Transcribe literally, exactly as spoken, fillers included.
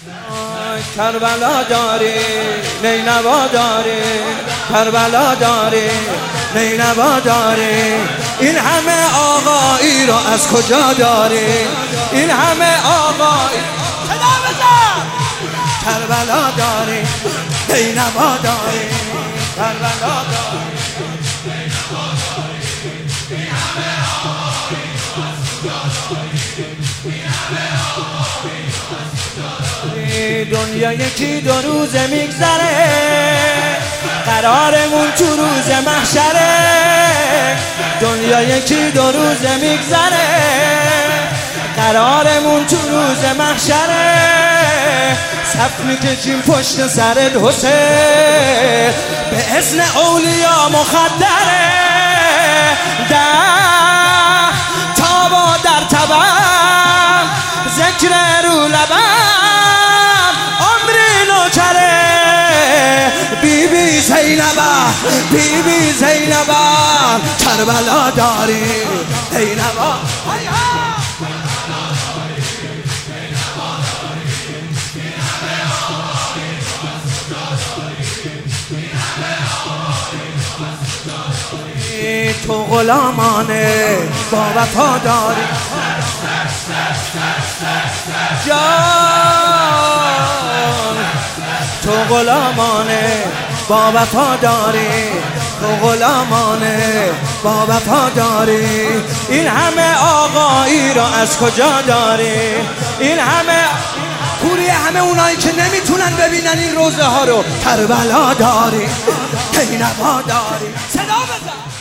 کربلا داری نینوا داری، کربلا داری نینوا داری. این همه آقایی را از کجا داری؟ این همه آقایی صدا بزن. کربلا داری نینوا داری، کربلا داری نینوا داری. این همه آقایی را از کجا داری؟ این همه آقایی را از کجا داری؟ دنیا یکی دو روزه میگذره، قرارمون تو روز محشره. دنیا یکی دو روزه میگذره، قرارمون تو روز محشره. صف میکشیم پشت سرت حسین، به اذن اولیا مخدره. ده تابا در تبم، ذکر رو لبم، عمری نوکره. بی بی زینبه، بی بی زینبه، کربلا داری زینبه. تو غلامانه با وفا داری جان، تو غلامانه با وفا داری، تو غلامانه با وفا داری. این همه آقایی را از کجا داری؟ این همه پوری همه اونایی که نمیتونن ببینن این روزه ها رو، کربلا داری نینوا داری. صدا بزن.